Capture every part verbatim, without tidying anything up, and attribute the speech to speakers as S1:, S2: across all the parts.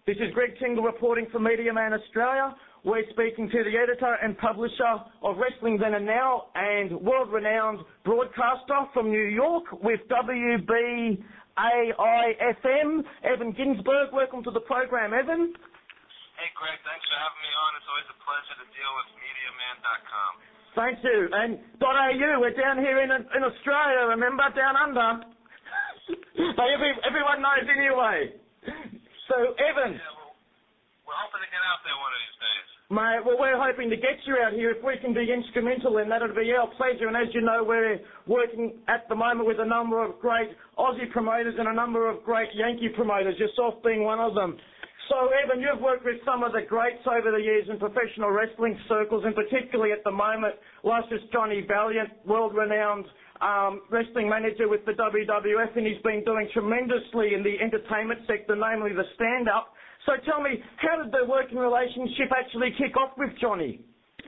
S1: This is Greg Tingle reporting for Media Man Australia. We're speaking to the editor and publisher of Wrestling Then and Now and world-renowned broadcaster from New York with W B A I F M, Evan Ginsberg. Welcome to the program, Evan.
S2: Hey, Greg. Thanks for having me on. It's always a pleasure to deal with media man dot com.
S1: Thank you. And .au, we're down here in in Australia, remember, down under. So every, everyone knows anyway. So, Evan.
S2: Yeah, well, we're hoping to get out there one of these days.
S1: Mate, well, we're hoping to get you out here. If we can be instrumental in that, it'll be our pleasure. And as you know, we're working at the moment with a number of great Aussie promoters and a number of great Yankee promoters, yourself being one of them. So, Evan, you've worked with some of the greats over the years in professional wrestling circles, and particularly at the moment, luscious Johnny Valiant, world-renowned um, wrestling manager with the W W F, and he's been doing tremendously in the entertainment sector, namely the stand-up. So tell me, how did the working relationship actually kick off with Johnny?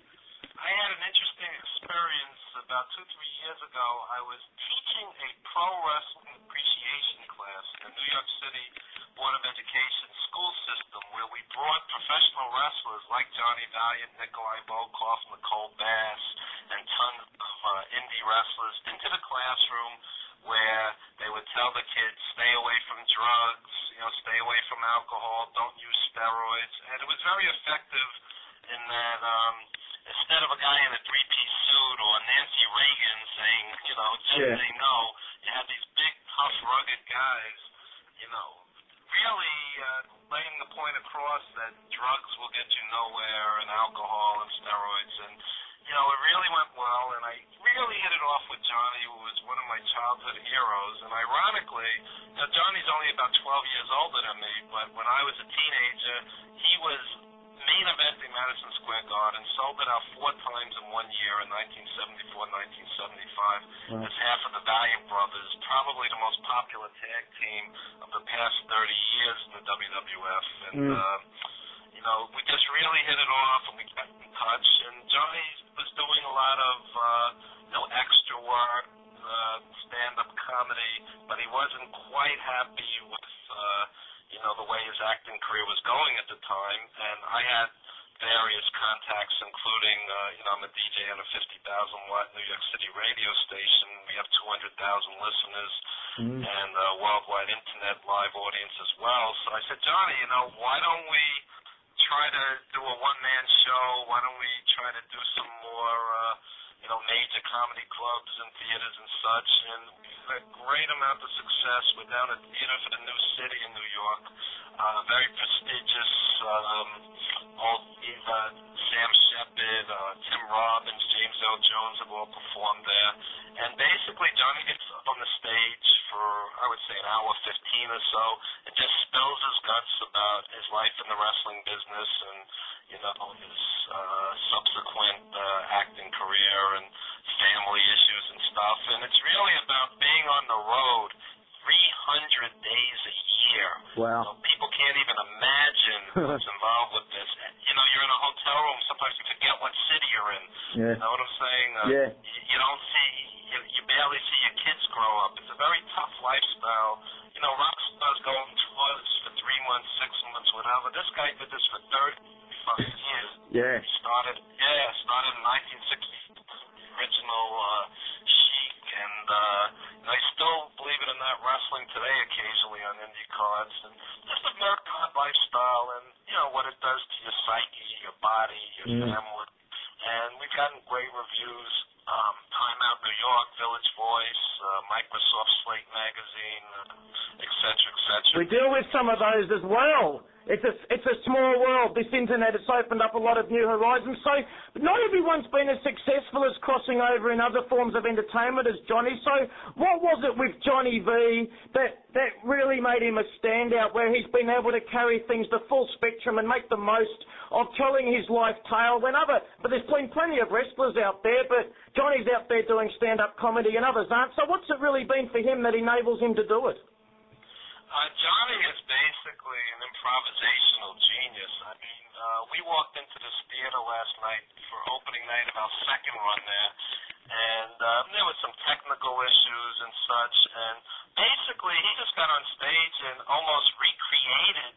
S2: I had an interesting experience about two, three years ago. I was teaching a pro wrestling appreciation class in the New York City Board of Education school system, where we brought professional wrestlers like Johnny Valiant, Nikolai Volkov, Nicole Bass, and tons of uh, indie wrestlers into the classroom, where they would tell the kids, stay away from drugs, you know, stay away from alcohol, don't use steroids. And it was very effective in that um, instead of a guy in a three-piece suit or Nancy Reagan saying, you know, just
S1: yeah.
S2: say no, you had these big, tough, rugged guys, you know, really uh, laying the point across that drugs will get you nowhere and alcohol and steroids. And, you know, it really went well, and I really hit it off with Johnny, who was one of my childhood heroes. And ironically, you know, Johnny's only about twelve years older than me, but when I was a teenager, he was main eventing Madison Square Garden, sold it out four times in one year in nineteen seventy-four, nineteen seventy-five, wow. As half of the Valiant Brothers, probably the most popular tag team of the past thirty years in the W W F. And, mm. uh, you know, we just really hit it off, and we kept in touch. And Johnny was doing a lot of, uh, you know, extra work, uh, stand-up comedy, but he wasn't quite happy with, uh, you know, the way his acting career was going at the time. And I had various contacts, including, uh, you know, I'm a D J on a fifty thousand watt New York City radio station. We have two hundred thousand listeners mm. and a worldwide internet live audience as well. So I said, Johnny, you know, why don't we try to do a one-man show? Why don't we try to do some more, uh, you know, major comedy clubs and theaters and such? And we had a great amount of success. We're down at Theater for the New City in New York, uh, very prestigious. Um, all uh, Sam Shepard, uh, Tim Robbins, James L. Jones have all performed there. And basically, Johnny gets up on the stage for, I would say, an hour fifteen or so, and just spills his guts about his life in the wrestling business and, you know, his uh, subsequent uh, acting career and family issues and stuff. And it's really about being on the road three hundred days a year.
S1: Wow.
S2: So people can't even imagine what's involved with this. You know, you're in a hotel room, sometimes you forget what city you're in.
S1: Yeah.
S2: You know what I'm saying? Uh,
S1: yeah.
S2: You, you don't see, you, you barely see your kids grow up. It's a very tough lifestyle. You know, rock stars go on tours for three months, six months, whatever. This guy did this for thirty-five years.
S1: Yeah.
S2: He started, yeah, started in nineteen sixty, original uh, Chic, and uh, you know, he's still, believe it or not, wrestling today occasionally on indie cards. And just a very hard lifestyle, and you know what it does to your psyche, your body, your mm. family. And we've gotten great reviews. Um, Time Out New York, Village Voice, uh, Microsoft Slate Magazine, uh, et cetera, et cetera.
S1: We deal with some of those as well. It's a, it's a small world. This internet has opened up a lot of new horizons. So not everyone's been as successful as crossing over in other forms of entertainment as Johnny. So what was it with Johnny V that, that really made him a standout, where he's been able to carry things the full spectrum and make the most of telling his life tale when other, but there's been plenty of wrestlers out there, but Johnny's out there doing stand-up comedy and others aren't. So what's it really been for him that enables him to do it?
S2: Uh, Johnny is basically an improvisational genius. I mean, uh, we walked into this theater last night for opening night of our second run there, and uh, there was some technical issues and such, and basically he just got on stage and almost recreated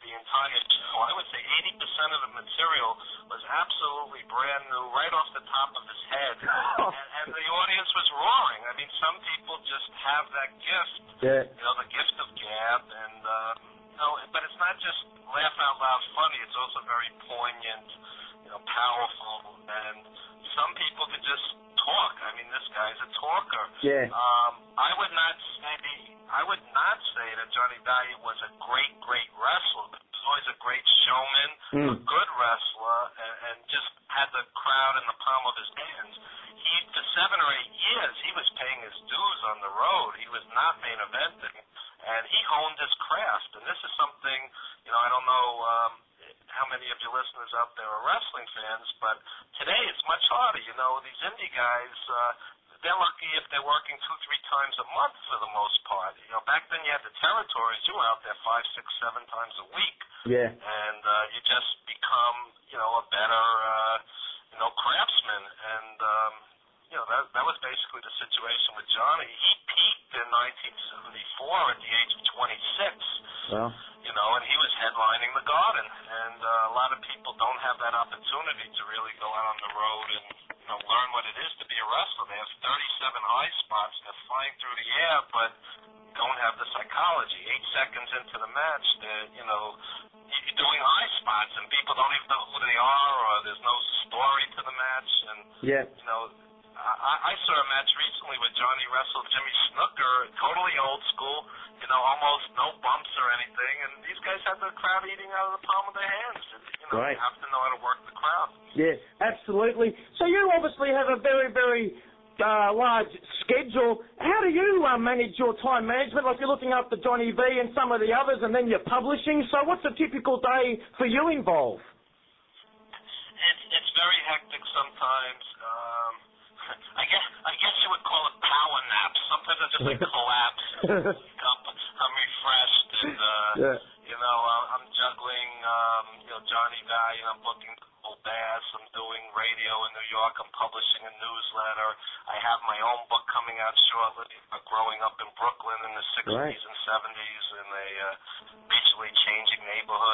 S2: the entire show. I would say eighty percent of the material was absolutely brand new, right off the top of his head, and, and the audience was roaring. I mean, some people just have that gift,
S1: Yeah.
S2: you know, the gift of gab, and uh, you know, but it's not just laugh out loud funny. It's also very poignant, you know, powerful, and some people could just talk. I mean, this guy's a talker.
S1: Yeah.
S2: Um, I would not say I would not say that Johnny Valiant was a great, great wrestler. He was always a great showman,
S1: Mm.
S2: a good wrestler, and, and just had the crowd in the palm of his hands. He, for seven or eight years, he was paying his dues on the road. He was not main eventing, and he honed his craft. And this is something, you know, I don't know um, how many of your listeners out there are wrestling fans, but today it's much harder. You know, these indie guys, uh, they're lucky if they're working two, three times a month for the most part. You know, back then you had the territories. You were out there five, six, seven times a week.
S1: Yeah.
S2: And uh, you just become, you know, a better, uh, you know, craftsman. And, um, you know, that, that was basically the situation with Johnny. He peaked in nineteen seventy-four at the age of twenty-six.
S1: Well.
S2: You know, and he was headlining the Garden. And uh, a lot of people don't have that opportunity to really go out on the road and, you know, learn what it is to be a wrestler. They have thirty-seven high spots. They're flying through the air, but don't have the psychology. Eight seconds into the match, they're, you know, you're doing high spots, and people don't even know who they are, or there's no story to the match. And,
S1: Yeah.
S2: you know, I, I saw a match recently where Johnny wrestled Jimmy Snooker, totally old school, you know, almost no bumps or anything, and these guys had the crowd eating out of the palm of their hands. And, you know,
S1: Right.
S2: you have to know how to work the crowd.
S1: Yeah, absolutely. So you obviously have a very, very uh, large schedule. How do you uh, manage your time management? Like you're looking after Johnny V and some of the others, and then you're publishing. So what's a typical day for you involved?
S2: It's it's very hectic sometimes. Um, I guess I guess you would call it power naps. Sometimes I just like collapse. Wake up, I'm refreshed, and uh,
S1: Yeah.
S2: you know I'm I'm juggling. Um, you know Johnny Valiant. I'm booking Cole Bass. I'm doing radio in New York. I'm publishing a newsletter. I have my own book coming out shortly. Uh, growing up in Brooklyn in the sixties
S1: Right.
S2: and seventies in a uh, racially changing neighborhood.